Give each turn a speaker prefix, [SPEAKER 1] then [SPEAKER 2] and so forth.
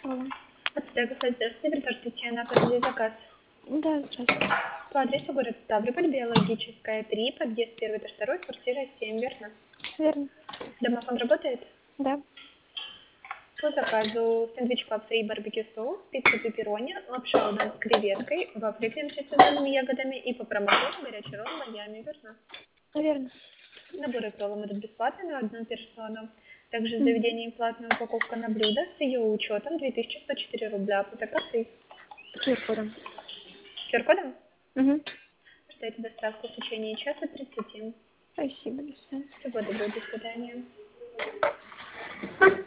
[SPEAKER 1] Алло.
[SPEAKER 2] Здравствуйте, секретарь Татьяна, подали заказ.
[SPEAKER 1] Да, здравствуйте.
[SPEAKER 2] По адресу город Ставрополь, Биологическая, 3, подъезд 1-2, квартира 7, верно?
[SPEAKER 1] Верно.
[SPEAKER 2] Домофон работает?
[SPEAKER 1] Да.
[SPEAKER 2] По заказу сэндвич клаб и барбекю соус, пицца пепперони, лапша удон с креветкой, вафли крем с сезонными ягодами и по промокоду горячий ролл Майами, верно?
[SPEAKER 1] Верно.
[SPEAKER 2] Наборы к роллам идут бесплатно на одну персону. Также в
[SPEAKER 1] Угу.
[SPEAKER 2] заведении платная упаковка на блюдо с ее учетом 2104 рубля. Оплата картой.
[SPEAKER 1] QR-кодом.
[SPEAKER 2] QR-кодом?
[SPEAKER 1] Угу.
[SPEAKER 2] Ждайте доставку в течение часа 30.
[SPEAKER 1] Спасибо, до свидания.
[SPEAKER 2] Всего доброго, до свидания.